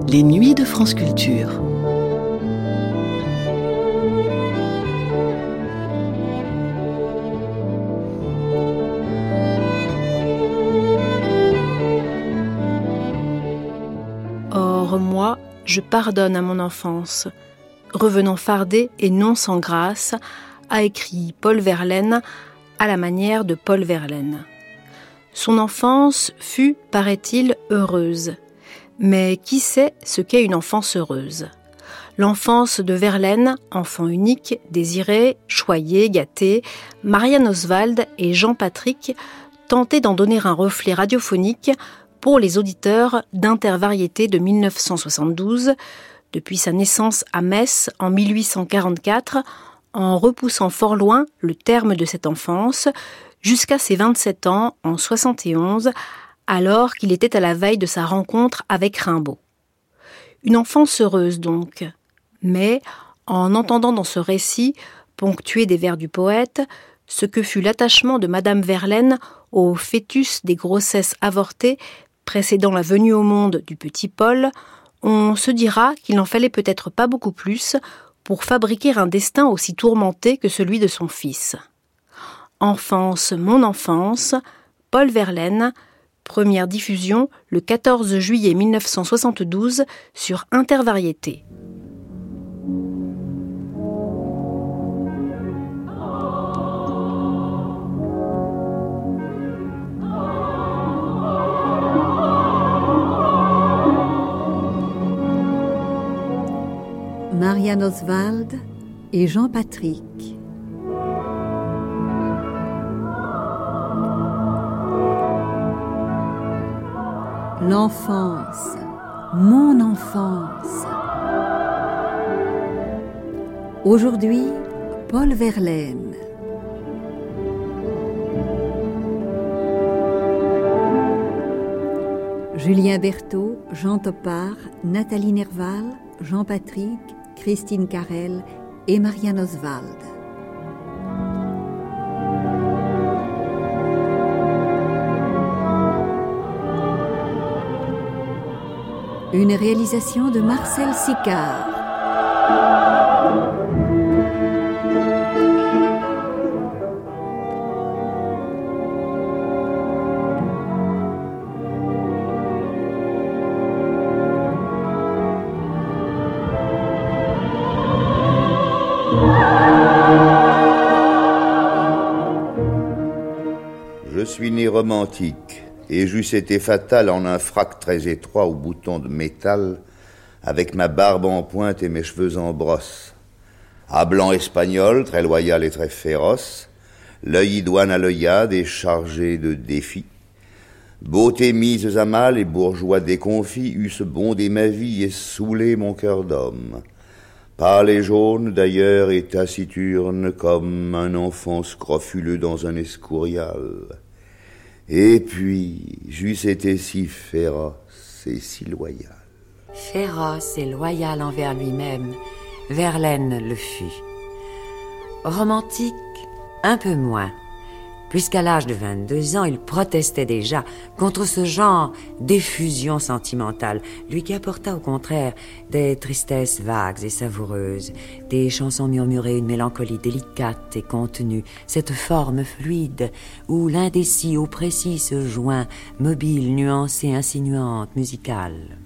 Les nuits de France Culture. Or, moi, je pardonne à mon enfance, revenant fardée et non sans grâce, a écrit Paul Verlaine à la manière de Paul Verlaine. Son enfance fut, paraît-il, heureuse. Mais qui sait ce qu'est une enfance heureuse ? L'enfance de Verlaine, enfant unique, désiré, choyé, gâté, Marianne Oswald et Jean Patrick tentaient d'en donner un reflet radiophonique pour les auditeurs d'Intervariété de 1972, depuis sa naissance à Metz en 1844, en repoussant fort loin le terme de cette enfance, jusqu'à ses 27 ans en 71, alors qu'il était à la veille de sa rencontre avec Rimbaud. Une enfance heureuse donc, mais en entendant dans ce récit, ponctué des vers du poète, ce que fut l'attachement de Madame Verlaine au fœtus des grossesses avortées précédant la venue au monde du petit Paul, on se dira qu'il n'en fallait peut-être pas beaucoup plus pour fabriquer un destin aussi tourmenté que celui de son fils. Enfance, mon enfance, Paul Verlaine, première diffusion le 14 juillet 1972 sur Intervariété. Marianne Oswald et Jean Patrick. L'enfance, mon enfance. Aujourd'hui, Paul Verlaine. Julien Berthaud, Jean Topard, Nathalie Nerval, Jean Patrick, Christine Carrel et Marianne Oswald. Une réalisation de Marcel Sicard. Je suis né romantique, et j'eusse été fatal en un frac très étroit aux boutons de métal, avec ma barbe en pointe et mes cheveux en brosse. À blanc espagnol, très loyal et très féroce, l'œil idoine à l'œillade et chargé de défis. Beauté mise à mal et bourgeois déconfits eussent bondé ma vie et saoulé mon cœur d'homme. Pâle et jaune d'ailleurs et taciturne comme un enfant scrofuleux dans un escurial. Et puis, j'eusse été si féroce et si loyal. Féroce et loyal envers lui-même, Verlaine le fut. Romantique, un peu moins, puisqu'à l'âge de 22 ans, il protestait déjà contre ce genre d'effusion sentimentale, lui qui apporta au contraire des tristesses vagues et savoureuses, des chansons murmurées, une mélancolie délicate et contenue, cette forme fluide où l'indécis au précis se joint, mobile, nuancée, insinuante, musicale.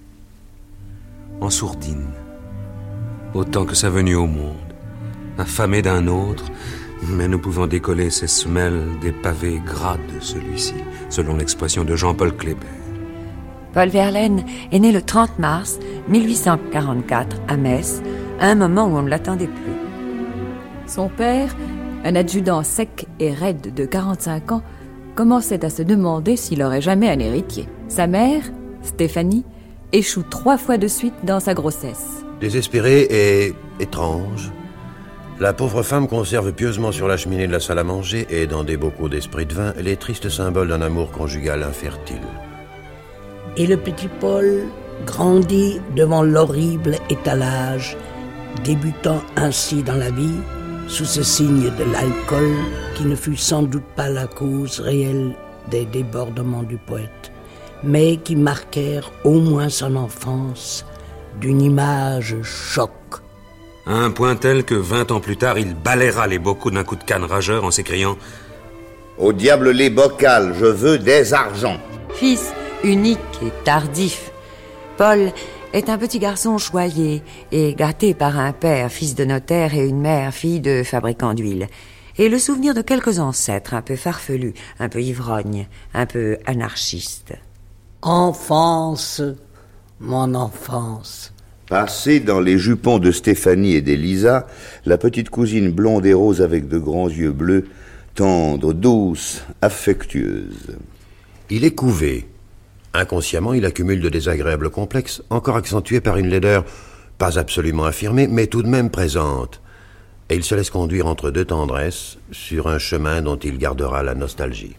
En sourdine, autant que sa venue au monde, affamé d'un autre, mais ne pouvant décoller ses semelles des pavés gras de celui-ci, selon l'expression de Jean-Paul Kléber. Paul Verlaine est né le 30 mars 1844 à Metz, à un moment où on ne l'attendait plus. Son père, un adjudant sec et raide de 45 ans, commençait à se demander s'il aurait jamais un héritier. Sa mère, Stéphanie, échoue 3 fois de suite dans sa grossesse. Désespérée et étrange, la pauvre femme conserve pieusement sur la cheminée de la salle à manger et dans des bocaux d'esprit de vin les tristes symboles d'un amour conjugal infertile. Et le petit Paul grandit devant l'horrible étalage, débutant ainsi dans la vie sous ce signe de l'alcool qui ne fut sans doute pas la cause réelle des débordements du poète, mais qui marquèrent au moins son enfance d'une image choc. À un point tel que 20 ans plus tard, il balayera les bocaux d'un coup de canne rageur en s'écriant « Au diable les bocals, je veux des argents !» Fils unique et tardif, Paul est un petit garçon choyé et gâté par un père, fils de notaire, et une mère, fille de fabricant d'huile. Et le souvenir de quelques ancêtres un peu farfelus, un peu ivrognes, un peu anarchistes. Enfance, mon enfance. Passée dans les jupons de Stéphanie et d'Élisa, la petite cousine blonde et rose avec de grands yeux bleus, tendre, douce, affectueuse. Il est couvé. Inconsciemment, il accumule de désagréables complexes, encore accentués par une laideur pas absolument affirmée, mais tout de même présente. Et il se laisse conduire entre deux tendresses sur un chemin dont il gardera la nostalgie.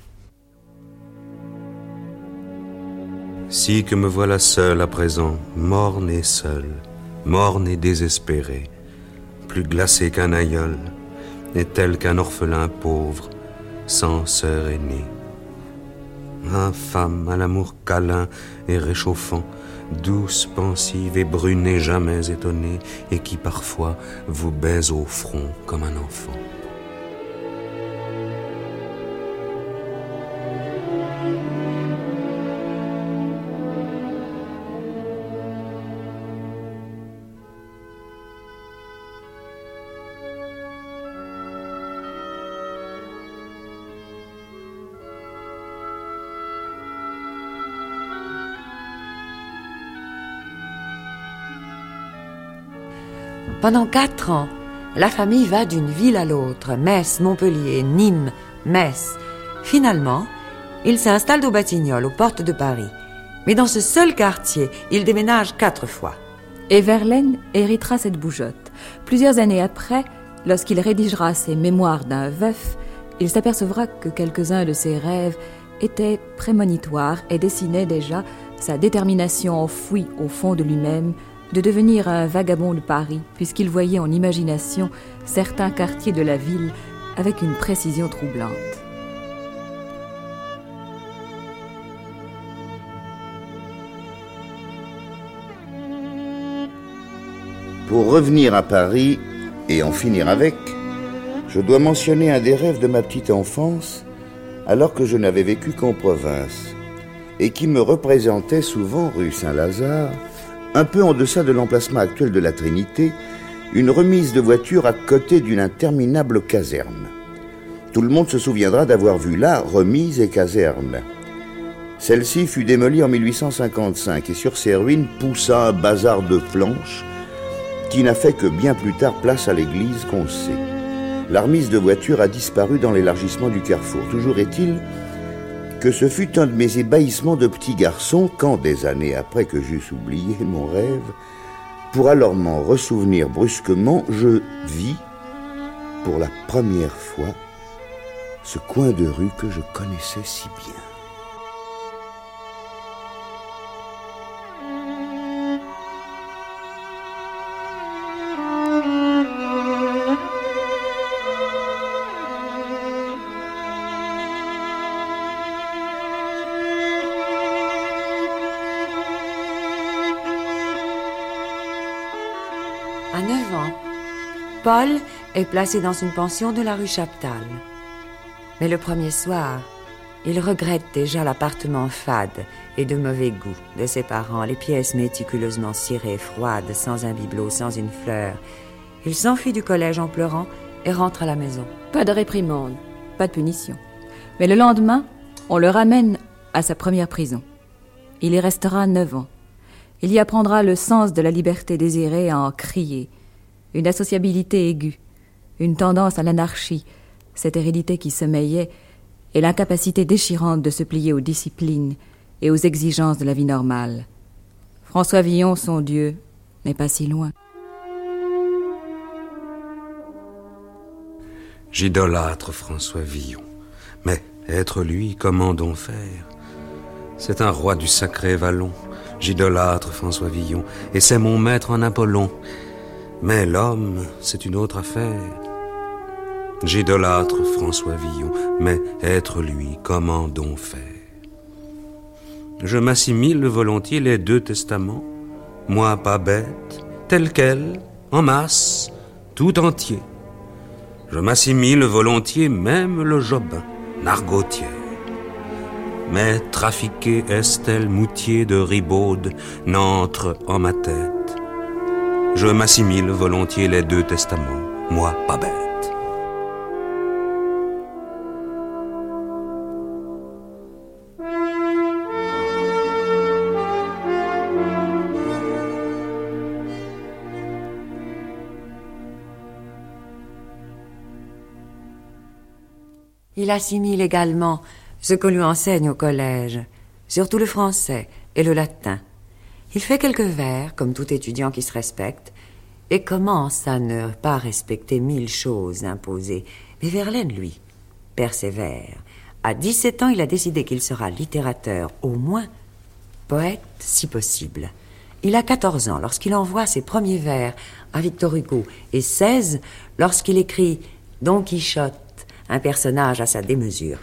Si que me voilà seul à présent, morne et seul, morne et désespéré, plus glacé qu'un aïeul, et tel qu'un orphelin pauvre, sans sœur aînée. Infâme à l'amour câlin et réchauffant, douce, pensive et brune et jamais étonnée, et qui parfois vous baise au front comme un enfant. Pendant 4 ans, la famille va d'une ville à l'autre, Metz, Montpellier, Nîmes, Metz. Finalement, il s'installe aux Batignolles, aux portes de Paris. Mais dans ce seul quartier, il déménage 4 fois. Et Verlaine héritera cette bougeotte. Plusieurs années après, lorsqu'il rédigera ses mémoires d'un veuf, il s'apercevra que quelques-uns de ses rêves étaient prémonitoires et dessinaient déjà sa détermination enfouie au fond de lui-même de devenir un vagabond de Paris, puisqu'il voyait en imagination certains quartiers de la ville avec une précision troublante. Pour revenir à Paris et en finir avec, je dois mentionner un des rêves de ma petite enfance, alors que je n'avais vécu qu'en province, et qui me représentait souvent rue Saint-Lazare, un peu en deçà de l'emplacement actuel de la Trinité, une remise de voiture à côté d'une interminable caserne. Tout le monde se souviendra d'avoir vu là remise et caserne. Celle-ci fut démolie en 1855 et sur ses ruines poussa un bazar de planches qui n'a fait que bien plus tard place à l'église qu'on sait. La remise de voiture a disparu dans l'élargissement du carrefour. Toujours est-il que ce fut un de mes ébahissements de petit garçon quand, des années après que j'eusse oublié mon rêve, pour alors m'en ressouvenir brusquement, je vis, pour la première fois, ce coin de rue que je connaissais si bien. À 9 ans, Paul est placé dans une pension de la rue Chaptal. Mais le premier soir, il regrette déjà l'appartement fade et de mauvais goût de ses parents, les pièces méticuleusement cirées, froides, sans un bibelot, sans une fleur. Il s'enfuit du collège en pleurant et rentre à la maison. Pas de réprimande, pas de punition. Mais le lendemain, on le ramène à sa première prison. Il y restera 9 ans. Il y apprendra le sens de la liberté désirée à en crier, une associabilité aiguë, une tendance à l'anarchie, cette hérédité qui sommeillait, et l'incapacité déchirante de se plier aux disciplines et aux exigences de la vie normale. François Villon, son Dieu, n'est pas si loin. J'idolâtre François Villon. Mais être lui, comment donc faire? C'est un roi du sacré vallon. J'idolâtre François Villon, et c'est mon maître en Apollon. Mais l'homme, c'est une autre affaire. J'idolâtre François Villon, mais être lui, comment donc faire? Je m'assimile volontiers les 2 testaments, moi pas bête, tel quel, en masse, tout entier. Je m'assimile volontiers même le Jobin, nargotière. Mais trafiqué est-elle moutier de ribaude n'entre en ma tête. Je m'assimile volontiers les deux testaments, moi pas bête. Il assimile également ce qu'on lui enseigne au collège, surtout le français et le latin. Il fait quelques vers, comme tout étudiant qui se respecte, et commence à ne pas respecter 1000 choses imposées. Mais Verlaine, lui, persévère. À 17 ans, il a décidé qu'il sera littérateur, au moins poète, si possible. Il a 14 ans lorsqu'il envoie ses premiers vers à Victor Hugo, et 16 lorsqu'il écrit Don Quichotte, un personnage à sa démesure.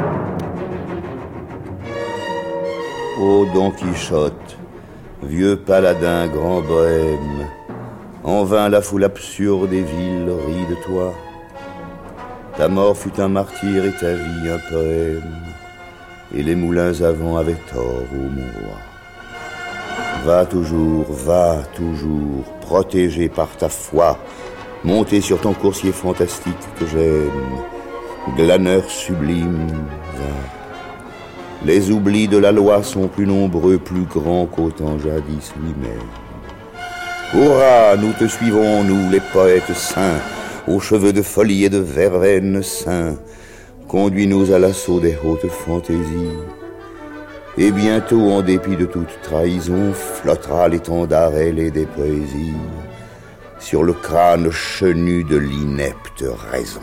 Ô Don Quichotte, vieux paladin grand bohème, en vain la foule absurde et vile rit de toi. Ta mort fut un martyr et ta vie un poème, et les moulins à vent avaient tort, ô mon roi. Va toujours, protégé par ta foi, monté sur ton coursier fantastique que j'aime, glaneur sublime, va. Les oublis de la loi sont plus nombreux, plus grands qu'au temps jadis lui-même. Hurrah, nous te suivons, nous les poètes saints, aux cheveux de folie et de verveine saints. Conduis-nous à l'assaut des hautes fantaisies. Et bientôt, en dépit de toute trahison, flottera l'étendard ailé des poésies sur le crâne chenu de l'inepte raison.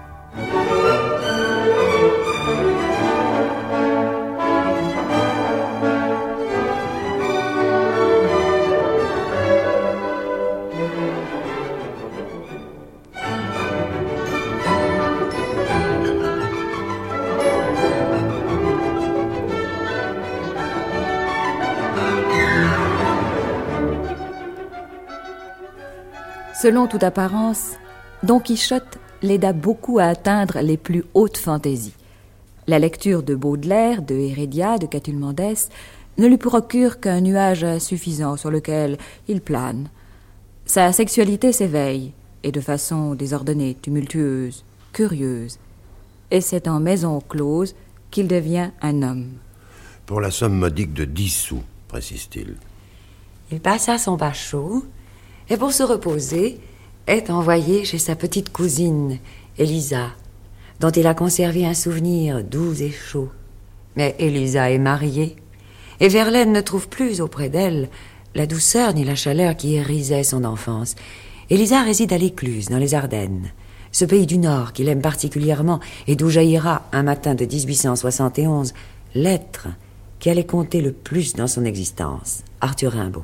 Selon toute apparence, Don Quichotte l'aida beaucoup à atteindre les plus hautes fantaisies. La lecture de Baudelaire, de Hérédia, de Catulle-Mendès ne lui procure qu'un nuage insuffisant sur lequel il plane. Sa sexualité s'éveille, et de façon désordonnée, tumultueuse, curieuse. Et c'est en maison close qu'il devient un homme. Pour la somme modique de 10 sous, précise-t-il. Il passa son bachot, et pour se reposer, est envoyé chez sa petite cousine, Élisa, dont il a conservé un souvenir doux et chaud. Mais Élisa est mariée, et Verlaine ne trouve plus auprès d'elle la douceur ni la chaleur qui hérisait son enfance. Élisa réside à l'Écluse, dans les Ardennes, ce pays du Nord qu'il aime particulièrement et d'où jaillira, un matin de 1871, l'être qui allait compter le plus dans son existence, Arthur Rimbaud.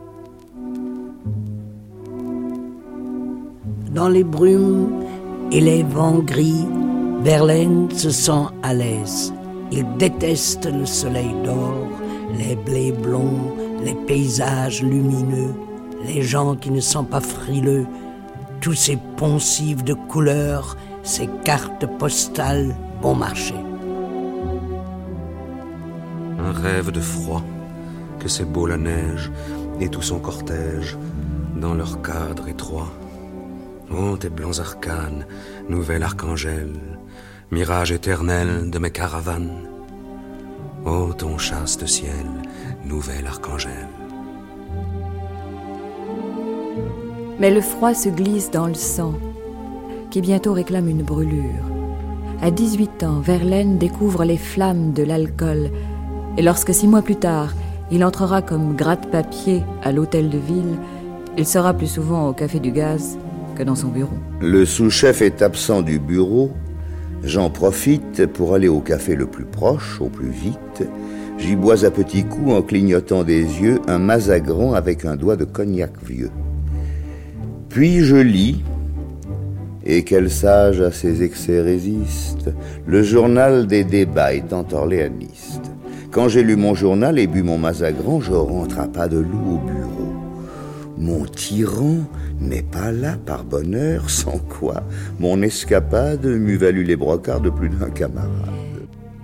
Dans les brumes et les vents gris, Verlaine se sent à l'aise. Il déteste le soleil d'or, les blés blonds, les paysages lumineux, les gens qui ne sont pas frileux, tous ces poncifs de couleurs, ces cartes postales bon marché. Un rêve de froid, que c'est beau la neige et tout son cortège, dans leur cadre étroit. Oh, tes blancs arcanes, nouvel archangel, mirage éternel de mes caravanes. Oh, ton chaste ciel, nouvel archangel. Mais le froid se glisse dans le sang, qui bientôt réclame une brûlure. À 18 ans, Verlaine découvre les flammes de l'alcool, et lorsque 6 mois plus tard, il entrera comme gratte-papier à l'hôtel de ville, il sera plus souvent au Café du Gaz que dans son bureau. Le sous-chef est absent du bureau. J'en profite pour aller au café le plus proche, au plus vite. J'y bois à petits coups, en clignotant des yeux, un mazagran avec un doigt de cognac vieux. Puis je lis, et quel sage à ses excès résiste, le journal des débats étant orléaniste. Quand j'ai lu mon journal et bu mon mazagran, je rentre à pas de loup au bureau. Mon tyran n'est pas là par bonheur, sans quoi mon escapade m'eût valu les brocards de plus d'un camarade.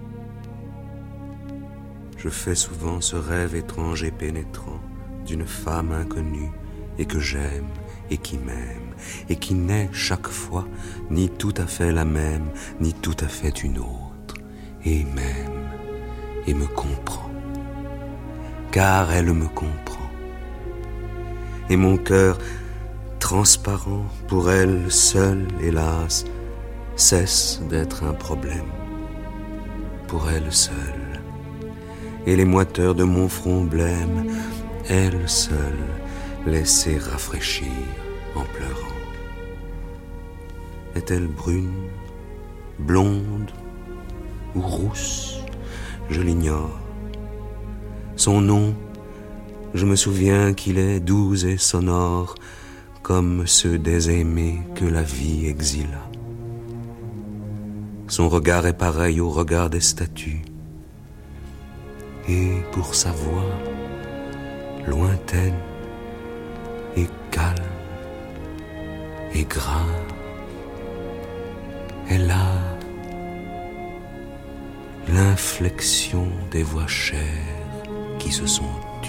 Je fais souvent ce rêve étrange et pénétrant d'une femme inconnue et que j'aime et qui m'aime et qui n'est chaque fois ni tout à fait la même ni tout à fait une autre et m'aime et me comprend car elle me comprend et mon cœur transparent pour elle seule hélas cesse d'être un problème pour elle seule et les moiteurs de mon front blême elle seule laissée rafraîchir en pleurant. Est-elle brune, blonde ou rousse? Je l'ignore. Son nom, je me souviens qu'il est doux et sonore, comme ceux des aimés que la vie exila. Son regard est pareil au regard des statues. Et pour sa voix, lointaine et calme et grave, elle a l'inflexion des voix chères qui se sont tues.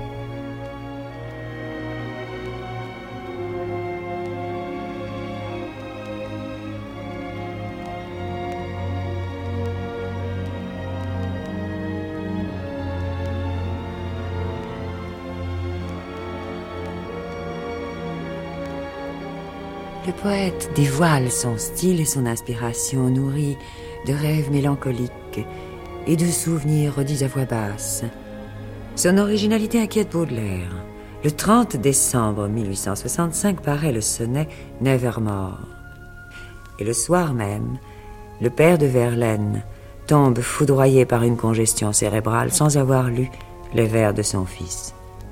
Le poète dévoile son style et son inspiration nourrie de rêves mélancoliques et de souvenirs redits à voix basse. Son originalité inquiète Baudelaire. Le 30 décembre 1865 paraît le sonnet Nevermore. Et le soir même, le père de Verlaine tombe foudroyé par une congestion cérébrale sans avoir lu les vers de son fils.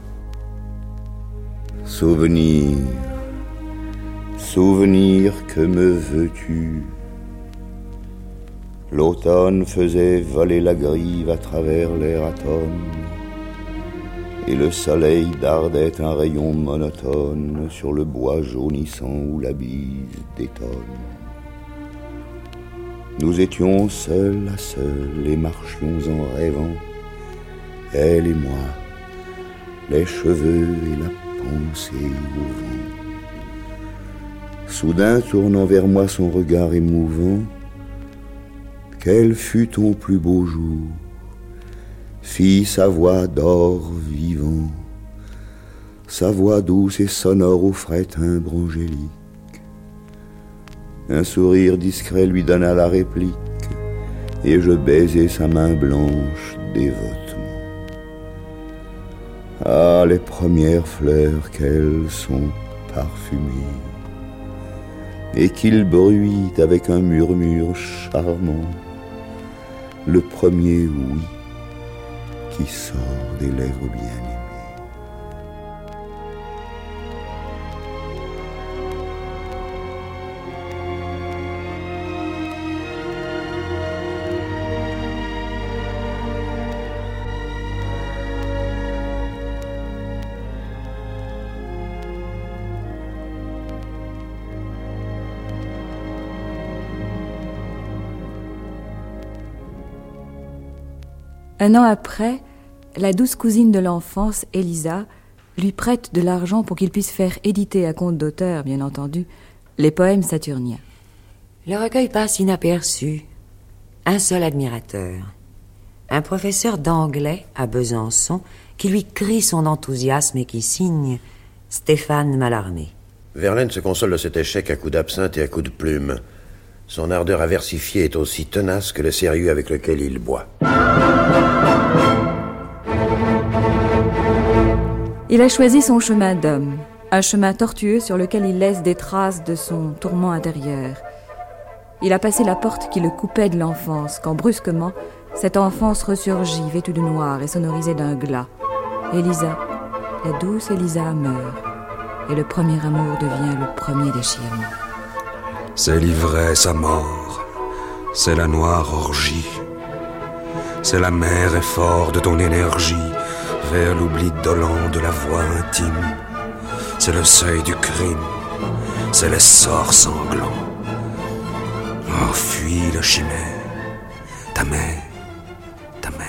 Souvenir, souvenir, que me veux-tu? L'automne faisait voler la grive à travers l'air atone, et le soleil dardait un rayon monotone sur le bois jaunissant où la bise détonne. Nous étions seuls à seuls et marchions en rêvant, elle et moi, les cheveux et la pensée au vent. Soudain tournant vers moi son regard émouvant, quel fut ton plus beau jour? Fit sa voix d'or vivant, sa voix douce et sonore au frais timbre angélique. Un sourire discret lui donna la réplique, et je baisai sa main blanche dévotement. Ah, les premières fleurs qu'elles sont parfumées, et qu'il bruit avec un murmure charmant, le premier oui qui sort des lèvres bien-aimées. Un an après, la douce cousine de l'enfance, Élisa, lui prête de l'argent pour qu'il puisse faire éditer à compte d'auteur, bien entendu, les poèmes saturniens. Le recueil passe inaperçu. Un seul admirateur. Un professeur d'anglais à Besançon qui lui crie son enthousiasme et qui signe Stéphane Mallarmé. Verlaine se console de cet échec à coups d'absinthe et à coups de plume. Son ardeur à versifier est aussi tenace que le sérieux avec lequel il boit. Il a choisi son chemin d'homme, un chemin tortueux sur lequel il laisse des traces de son tourment intérieur. Il a passé la porte qui le coupait de l'enfance, quand brusquement, cette enfance ressurgit, vêtue de noir et sonorisée d'un glas. Élisa, la douce Élisa meurt, et le premier amour devient le premier déchirement. C'est l'ivresse à mort, c'est la noire orgie, c'est la mer effort de ton énergie vers l'oubli dolent de la voix intime, c'est le seuil du crime, c'est l'essor sanglant. Oh, fuis le chimère, ta mère, ta mère.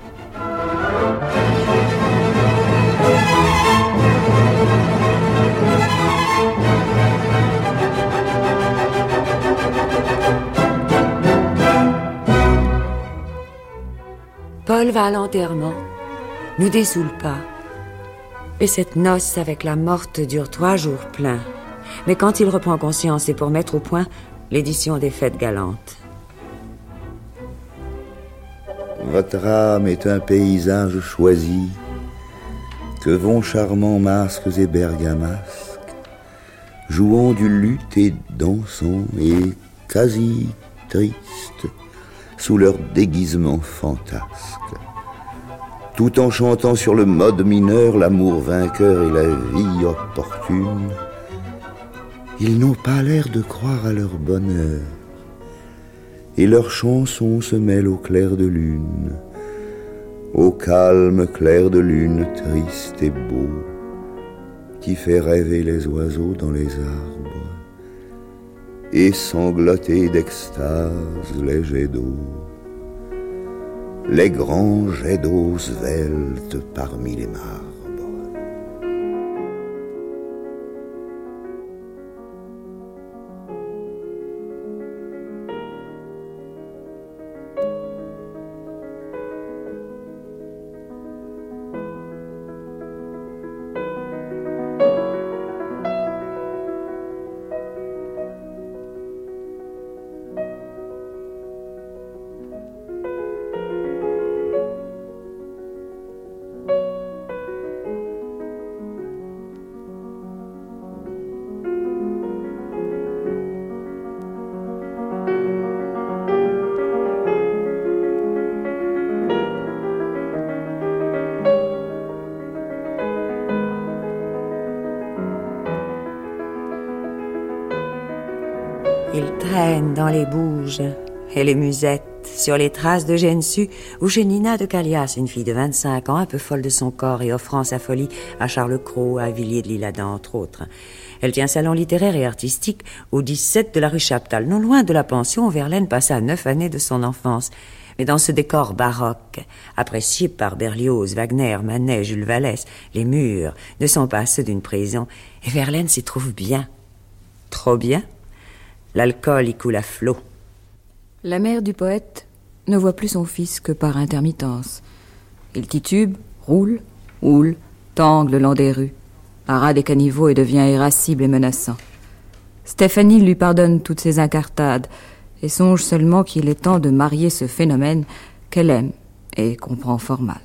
Paul va à l'enterrement, nous dessoule pas. Et cette noce avec la morte dure 3 jours pleins. Mais quand il reprend conscience, c'est pour mettre au point l'édition des Fêtes galantes. Votre âme est un paysage choisi, que vont charmants masques et bergamasques, jouant du luth et dansant et quasi tristes, sous leur déguisement fantasque. Tout en chantant sur le mode mineur l'amour vainqueur et la vie opportune, ils n'ont pas l'air de croire à leur bonheur, et leurs chansons se mêlent au clair de lune, au calme clair de lune triste et beau, qui fait rêver les oiseaux dans les arbres, et sangloter d'extase les jets d'eau, les grands jets d'eau sveltes parmi les marbres. Il traîne dans les bouges et les musettes, sur les traces de Gensu ou chez Nina de Calias, une fille de 25 ans, un peu folle de son corps et offrant sa folie à Charles Cros, à Villiers de l'Isle-Adam, entre autres. Elle tient salon littéraire et artistique au 17 de la rue Chaptal, non loin de la pension où Verlaine passa 9 années de son enfance. Mais dans ce décor baroque, apprécié par Berlioz, Wagner, Manet, Jules Vallès, les murs ne sont pas ceux d'une prison, et Verlaine s'y trouve bien. Trop bien. L'alcool y coule à flot. La mère du poète ne voit plus son fils que par intermittence. Il titube, roule, houle, tangue le long des rues, arrête des caniveaux et devient irascible et menaçant. Stéphanie lui pardonne toutes ses incartades et songe seulement qu'il est temps de marier ce phénomène qu'elle aime et comprend fort mal.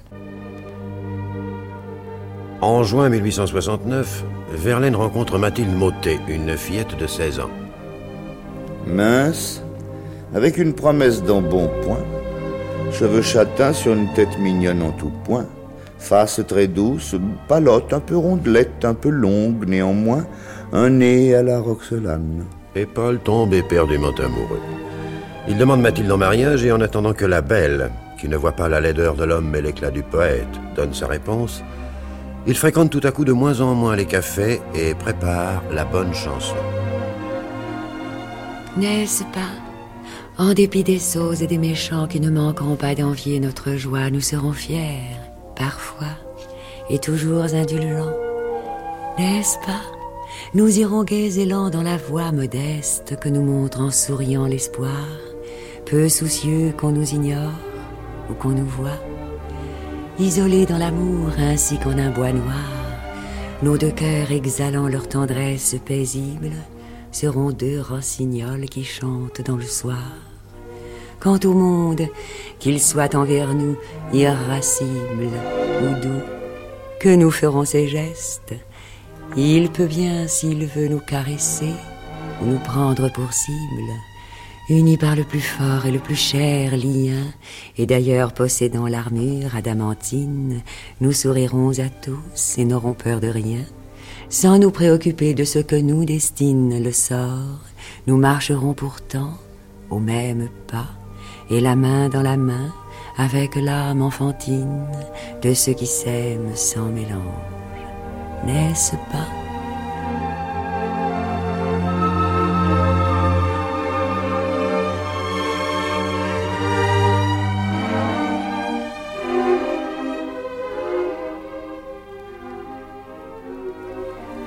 En juin 1869, Verlaine rencontre Mathilde Mottet, une fillette de 16 ans. Mince, avec une promesse d'embonpoint, cheveux châtains sur une tête mignonne en tout point, face très douce, palotte, un peu rondelette, un peu longue néanmoins, un nez à la Roxelane. Et Paul tombe éperdument amoureux. Il demande Mathilde en mariage et en attendant que la belle, qui ne voit pas la laideur de l'homme mais l'éclat du poète, donne sa réponse, il fréquente tout à coup de moins en moins les cafés et prépare la bonne chanson. N'est-ce pas? En dépit des sots et des méchants qui ne manqueront pas d'envier notre joie, nous serons fiers, parfois, et toujours indulgents. N'est-ce pas? Nous irons gais et lents dans la voie modeste que nous montre en souriant l'espoir, peu soucieux qu'on nous ignore ou qu'on nous voit. Isolés dans l'amour ainsi qu'en un bois noir, nos deux cœurs exhalant leur tendresse paisible, seront 2 rossignols qui chantent dans le soir. Quant au monde, qu'il soit envers nous irascible ou doux, que nous ferons ces gestes. Il peut bien, s'il veut, nous caresser ou nous prendre pour cible, unis par le plus fort et le plus cher lien, et d'ailleurs possédant l'armure adamantine, nous sourirons à tous et n'aurons peur de rien. Sans nous préoccuper de ce que nous destine le sort, nous marcherons pourtant au même pas, et la main dans la main, avec l'âme enfantine de ceux qui s'aiment sans mélange. N'est-ce pas?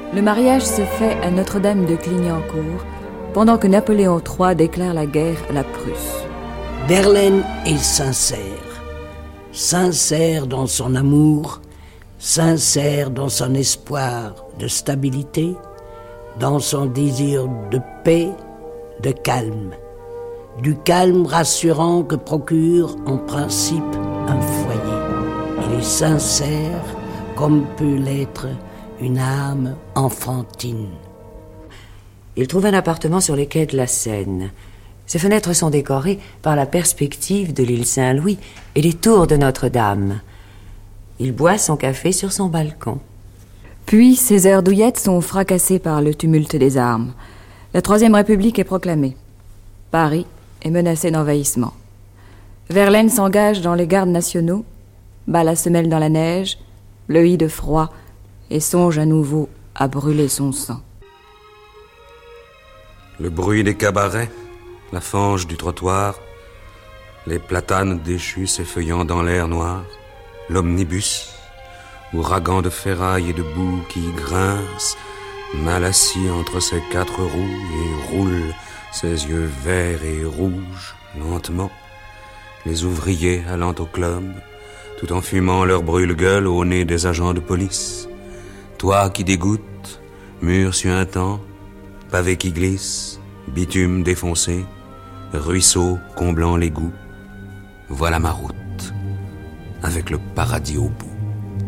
Le mariage se fait à Notre-Dame de Clignancourt, pendant que Napoléon III déclare la guerre à la Prusse. Verlaine est sincère. Sincère dans son amour, sincère dans son espoir de stabilité, dans son désir de paix, de calme. Du calme rassurant que procure en principe un foyer. Il est sincère comme peut l'être une âme enfantine. Il trouve un appartement sur les quais de la Seine. Ses fenêtres sont décorées par la perspective de l'île Saint-Louis et les tours de Notre-Dame. Il boit son café sur son balcon. Puis ses heures douillettes sont fracassées par le tumulte des armes. La Troisième République est proclamée. Paris est menacé d'envahissement. Verlaine s'engage dans les gardes nationaux, bat la semelle dans la neige, le hit de froid et songe à nouveau à brûler son sang. Le bruit des cabarets, la fange du trottoir, les platanes déchus s'effeuillant dans l'air noir, l'omnibus, ouragan de ferraille et de boue qui grince, mal assis entre ses quatre roues et roule ses yeux verts et rouges, lentement, les ouvriers allant au club, tout en fumant leur brûle-gueule au nez des agents de police. Toit qui dégoûte, murs suintants, pavés qui glissent, bitume défoncé, ruisseau comblant l'égout. Voilà ma route, avec le paradis au bout.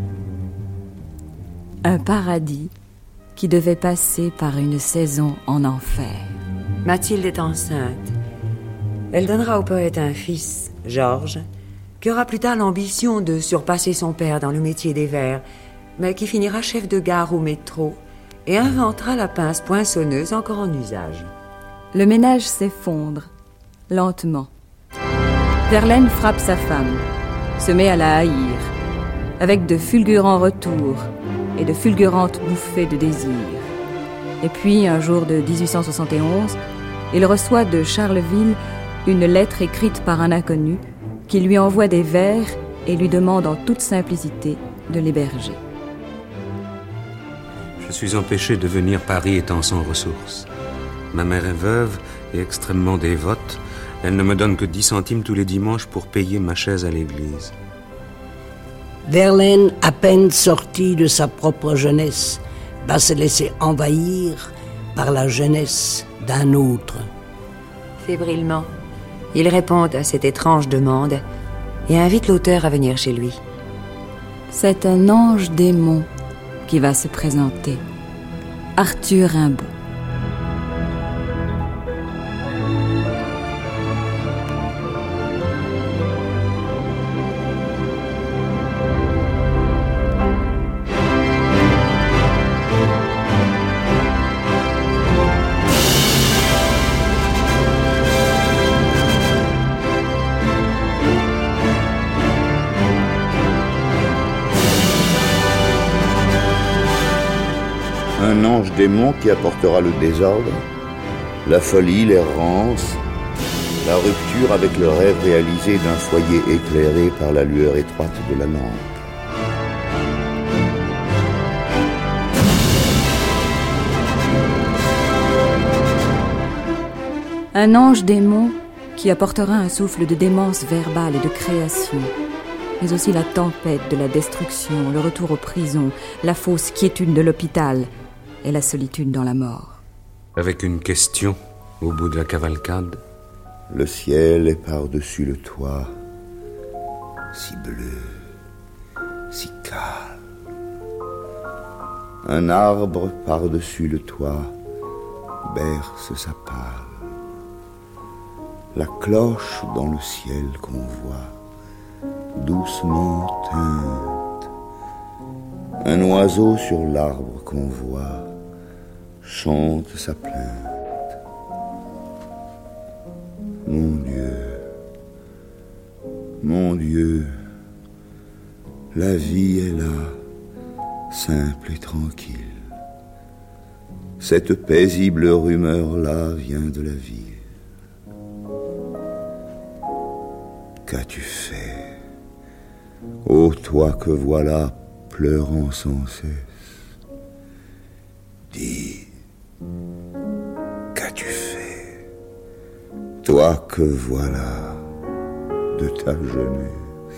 Un paradis qui devait passer par une saison en enfer. Mathilde est enceinte. Elle donnera au poète un fils, Georges, qui aura plus tard l'ambition de surpasser son père dans le métier des vers, mais qui finira chef de gare au métro et inventera la pince poinçonneuse encore en usage. Le ménage s'effondre, lentement. Verlaine frappe sa femme, se met à la haïr, avec de fulgurants retours et de fulgurantes bouffées de désir. Et puis, un jour de 1871, il reçoit de Charleville une lettre écrite par un inconnu qui lui envoie des vers et lui demande en toute simplicité de l'héberger. Je suis empêché de venir Paris étant sans ressources. Ma mère est veuve et extrêmement dévote. Elle ne me donne que 10 centimes tous les dimanches pour payer ma chaise à l'église. Verlaine, à peine sorti de sa propre jeunesse, va se laisser envahir par la jeunesse d'un autre. Fébrilement, il répond à cette étrange demande et invite l'auteur à venir chez lui. C'est un ange démon qui va se présenter, Arthur Rimbaud. Un ange démon qui apportera le désordre, la folie, l'errance, la rupture avec le rêve réalisé d'un foyer éclairé par la lueur étroite de la lampe. Un ange démon qui apportera un souffle de démence verbale et de création, mais aussi la tempête de la destruction, le retour aux prisons, la fausse quiétude de l'hôpital et la solitude dans la mort. Avec une question au bout de la cavalcade. Le ciel est par-dessus le toit, si bleu, si calme. Un arbre par-dessus le toit berce sa palme. La cloche dans le ciel qu'on voit, doucement teinte. Un oiseau sur l'arbre qu'on voit chante sa plainte. Mon Dieu, la vie est là, simple et tranquille. Cette paisible rumeur-là vient de la ville. Qu'as-tu fait, ô toi que voilà pleurant sans cesse? toi que voilà de ta jeunesse.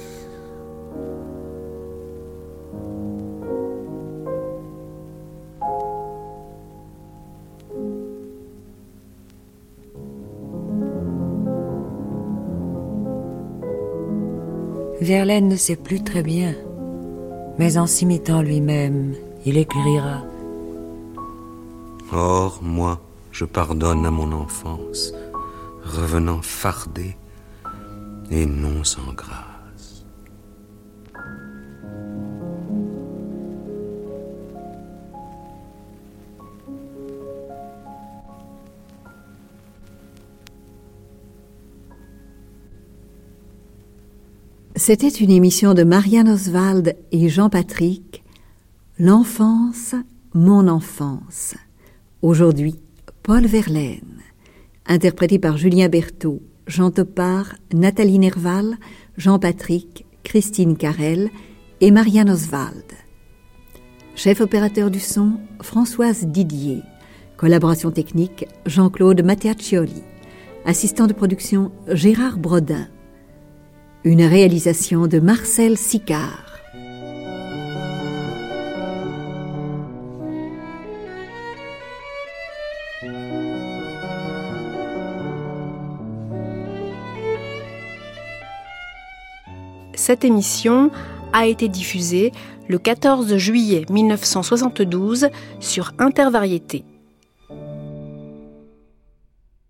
Verlaine ne sait plus très bien, mais en s'imitant lui-même, il écrira. Or, moi, je pardonne à mon enfance, revenant fardé et non sans grâce. C'était une émission de Marianne Oswald et Jean Patrick, L'enfance, mon enfance. Aujourd'hui, Paul Verlaine, interprété par Julien Berthaud, Jean Topart, Nathalie Nerval, Jean Patrick, Christine Carrel et Marianne Oswald. Chef opérateur du son, Françoise Didier. Collaboration technique, Jean-Claude Matteaccioli. Assistant de production, Gérard Brodin. Une réalisation de Marcel Sicard. Cette émission a été diffusée le 14 juillet 1972 sur Intervariété.